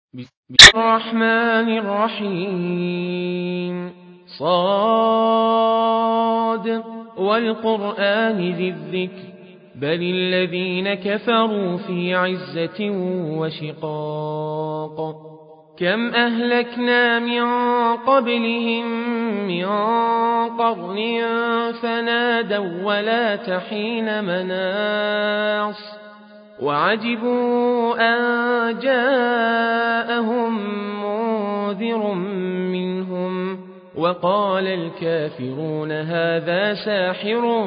بسم الرحمن الرحيم صاد والقرآن ذي الذكر بل الذين كفروا في عزة وشقاق كم أهلكنا من قبلهم من قرن فنادوا ولا تحين مناص وعجبوا أن جاءهم منذر منهم وقال الكافرون هذا ساحر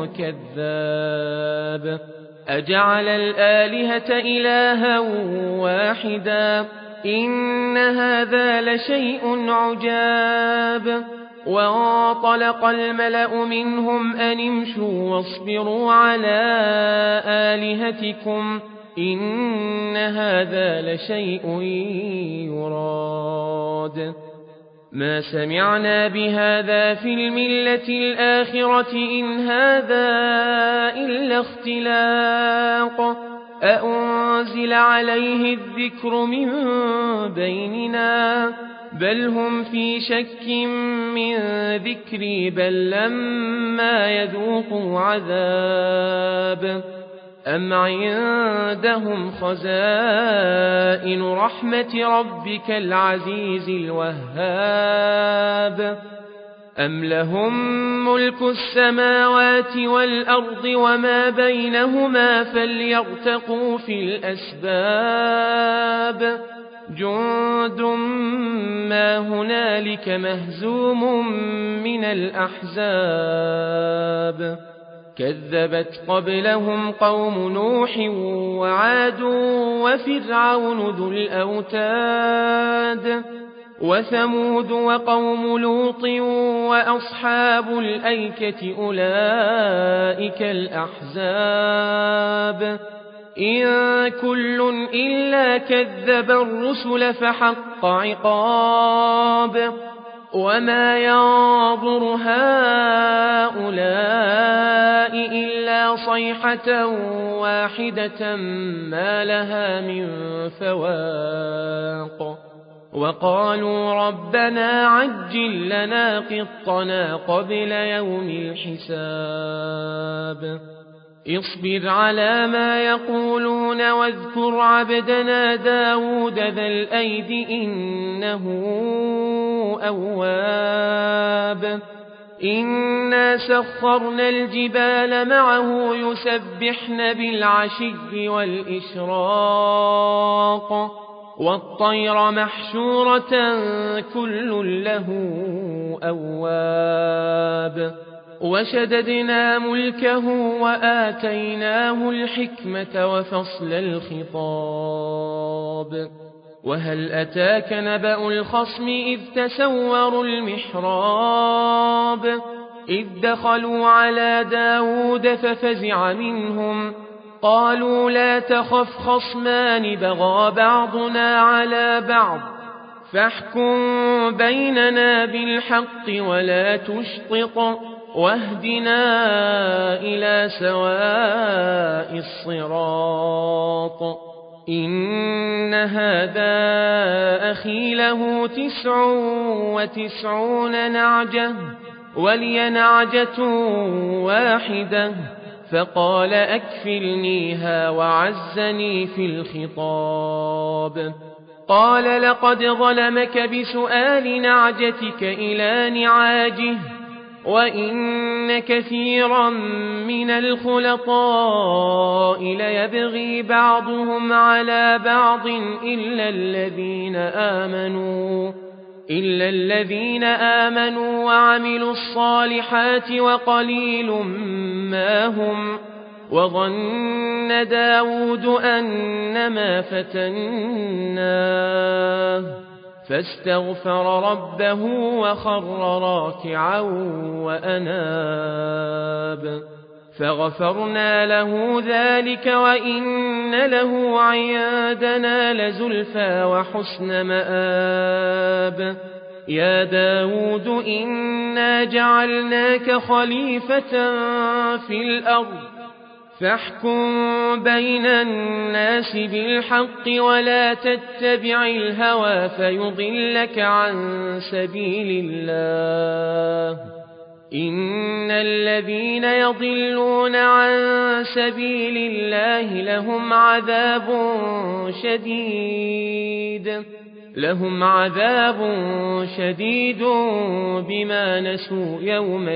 كذاب أجعل الآلهة إلها واحدا إن هذا لشيء عجاب وانطلق الملأ منهم أن امشوا واصبروا على آلهتكم إن هذا لشيء يراد ما سمعنا بهذا في الملة الآخرة إن هذا إلا اختلاق أأنزل عليه الذكر من بيننا بل هم في شك من ذكري بل لما يذوقوا عذاب أم عندهم خزائن رحمة ربك العزيز الوهاب أم لهم ملك السماوات والأرض وما بينهما فليرتقوا في الأسباب جند ما هنالك مهزوم من الأحزاب كذبت قبلهم قوم نوح وعاد وفرعون ذو الأوتاد وثمود وقوم لوط وأصحاب الأيكة أولئك الأحزاب إن كل إلا كذب الرسل فحق عقاب وما ينظر هؤلاء إلا صيحة واحدة ما لها من فواق وقالوا ربنا عجل لنا قطنا قبل يوم الحساب اصبر على ما يقولون واذكر عبدنا داود ذا الأيد إنه أواب إنا سخرنا الجبال معه يسبحن بالعشي والإشراق والطير محشورة كل له أواب وشددنا ملكه وآتيناه الحكمة وفصل الخطاب وهل أتاك نبأ الخصم إذ تسوروا المحراب إذ دخلوا على داود ففزع منهم قالوا لا تخف خصمان بغى بعضنا على بعض فاحكم بيننا بالحق ولا تشطط واهدنا إلى سواء الصراط إن هذا أخي له 99 نعجة ولي نعجة واحدة فقال أكفلنيها وعزني في الخطاب قال لقد ظلمك بسؤال نعجتك إلى نعاجه وإن كثيرا من الخلطاء ليبغي بعضهم على بعض إلا الذين آمنوا وعملوا الصالحات وقليل ما هم وظن داود أنما فتناه فاستغفر ربه وخر راكعا وأناب فغفرنا له ذلك وإن له عندنا لزلفى وحسن مآب يا داود إنا جعلناك خليفة في الأرض فاحكم بين الناس بالحق ولا تتبع الهوى فيضلك عن سبيل الله إن الذين يضلون عن سبيل الله لهم عذاب شديد بما نسوا يوم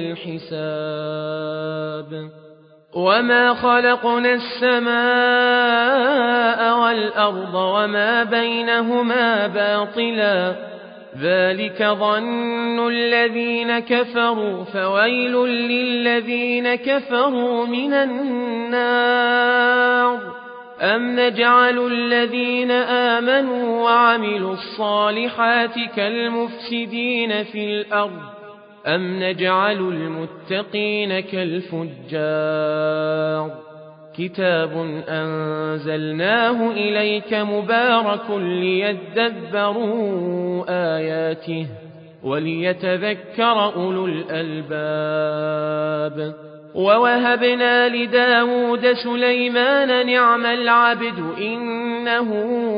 الحساب وما خلقنا السماء والأرض وما بينهما باطلا ذلك ظن الذين كفروا فويل للذين كفروا من النار أم نجعل الذين آمنوا وعملوا الصالحات كالمفسدين في الأرض أم نجعل المتقين كالفجار كتاب أنزلناه إليك مبارك ليدبروا آياته وليتذكر أولو الألباب ووهبنا لداود سليمان نعم العبد إنه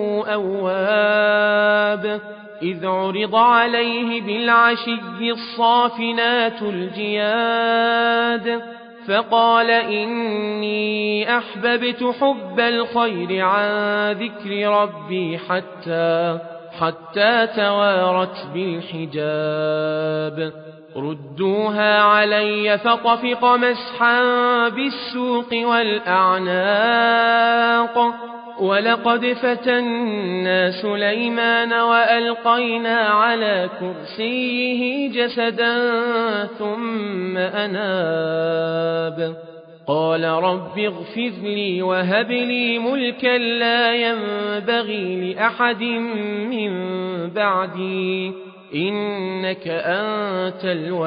أواب إذ عرض عليه بالعشي الصافنات الجياد فقال إني أحببت حب الخير عن ذكر ربي حتى توارت بالحجاب ردوها علي فطفق مسحا بالسوق والأعناق ولقد فتنا سليمان وألقينا على كرسيه جسدا ثم أناب قال رب اغفر لي وهب لي ملكا لا ينبغي لأحد من بعدي إنك أنت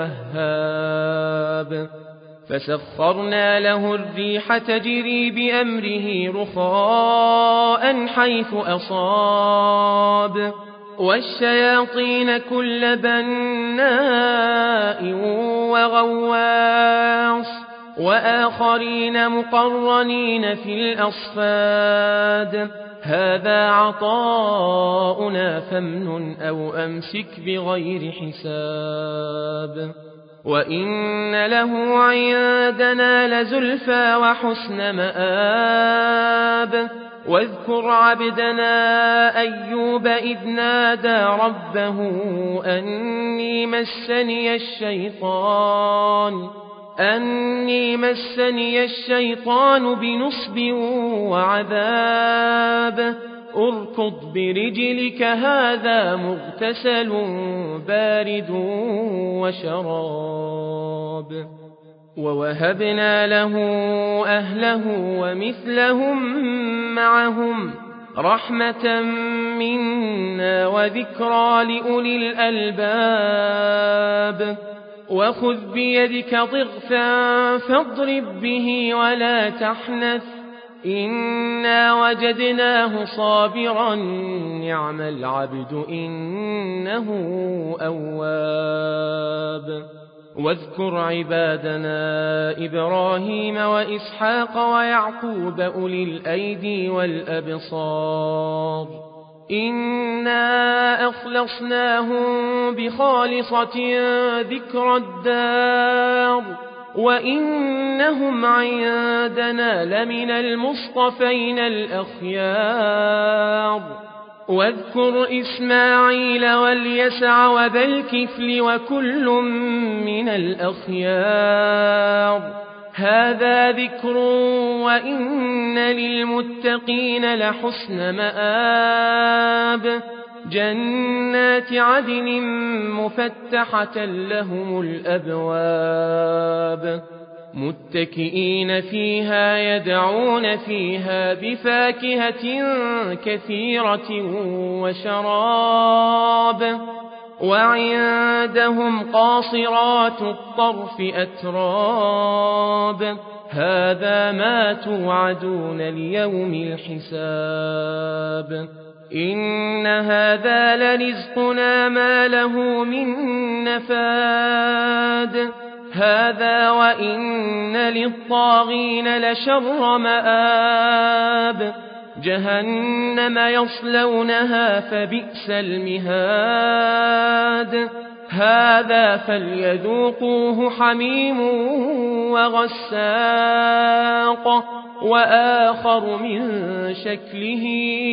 الوهاب فسخرنا له الريح تجري بأمره رخاء حيث أصاب والشياطين كل بناء وغواص وآخرين مقرنين في الأصفاد هذا عطاؤنا فامنن أو أمسك بغير حساب وإن له عندنا لزلفى وحسن مآب واذكر عبدنا أيوب إذ نادى ربه أني مسني الشيطان بنصب وعذاب اركض برجلك هذا مغتسل بارد وشراب ووهبنا له أهله ومثلهم معهم رحمة منا وذكرى لأولي الألباب وخذ بيدك ضغثا فاضرب به ولا تحنث إنا وجدناه صابرا نعم العبد إنه أواب واذكر عبادنا إبراهيم وإسحاق ويعقوب أولي الأيدي والأبصار إنا أخلصناهم بخالصة ذكر الدار وإنهم عندنا لمن المصطفين الأخيار واذكر إسماعيل واليسع وذا الكفل وكل من الأخيار هذا ذكر وإن للمتقين لحسن مآب جنات عدن مفتحة لهم الأبواب متكئين فيها يدعون فيها بفاكهة كثيرة وشراب وعندهم قاصرات الطرف أتراب هذا ما توعدون ليوم الحساب إن هذا لرزقنا ما له من نفاد هذا وإن للطاغين لشر مآب جهنم يصلونها فبئس المهاد هذا فليذوقوه حميم وغساق وآخر من شكله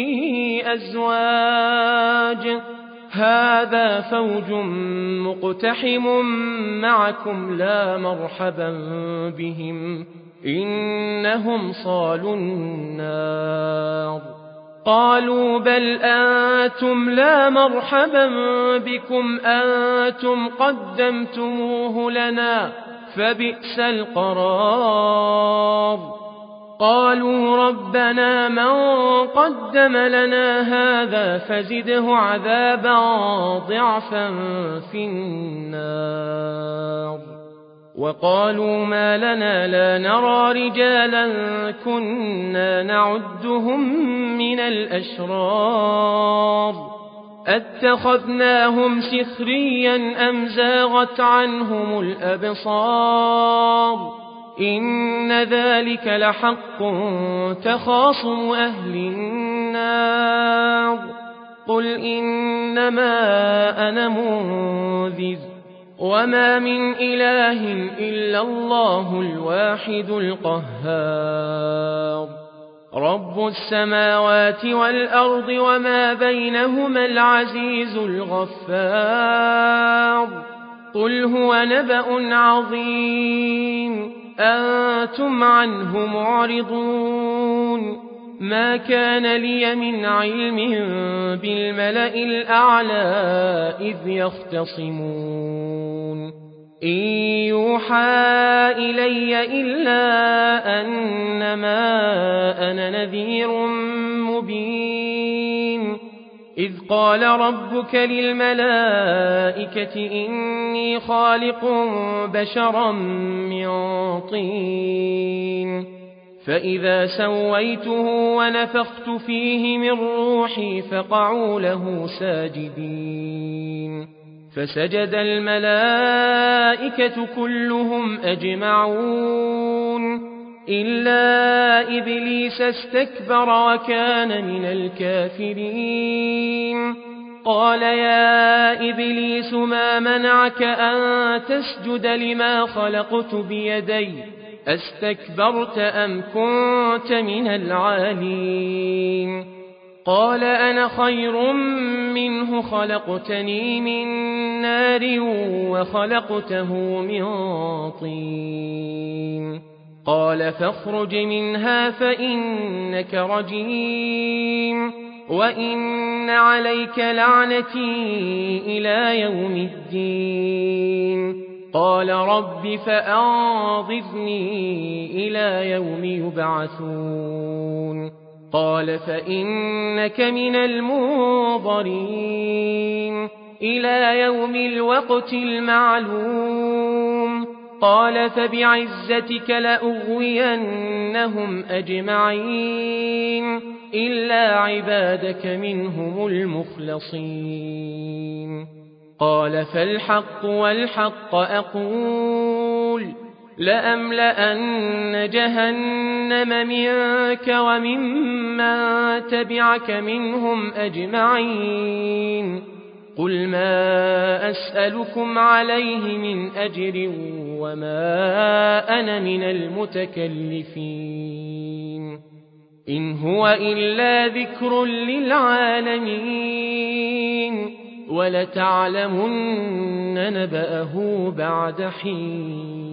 أزواج هذا فوج مقتحم معكم لا مرحبا بهم إنهم صالوا النار قالوا بل أنتم لا مرحبا بكم أنتم قدمتموه لنا فبئس القرار قالوا ربنا من قدم لنا هذا فزده عذابا ضعفا في النار وقالوا ما لنا لا نرى رجالا كنا نعدهم من الأشرار اتخذناهم سخريا أم زاغت عنهم الأبصار إن ذلك لحق تخاصم أهل النار قل إنما أنا منذر وما من إله إلا الله الواحد القهار رب السماوات والأرض وما بينهما العزيز الغفار قل هو نبأ عظيم أنتم عنه معرضون ما كان لي من علم بالملأ الأعلى إذ يختصمون إن يوحى إلي إلا أنما أنا نذير مبين إذ قال ربك للملائكة إني خالق بشرا من طين فإذا سويته ونفخت فيه من روحي فقعوا له ساجدين فسجد الملائكة كلهم أجمعون إلا إبليس استكبر وكان من الكافرين قال يا إبليس ما منعك أن تسجد لما خلقت بيدي أستكبرت أم كنت من العالين قال أنا خير منه خلقتني من نار وخلقته من طين قال فاخرج منها فإنك رجيم وإن عليك لعنتي إلى يوم الدين قال رب فأنظرني إلى يوم يبعثون قال فإنك من المنظرين إلى يوم الوقت المعلوم قال فبعزتك لأغوينهم أجمعين إلا عبادك منهم المخلصين قال فالحق والحق أقول لأملأن جهنم منك وممن تبعك منهم أجمعين قل ما أسألكم عليه من أجر وما أنا من المتكلفين إن هو إلا ذكر للعالمين ولتعلمن نبأه بعد حين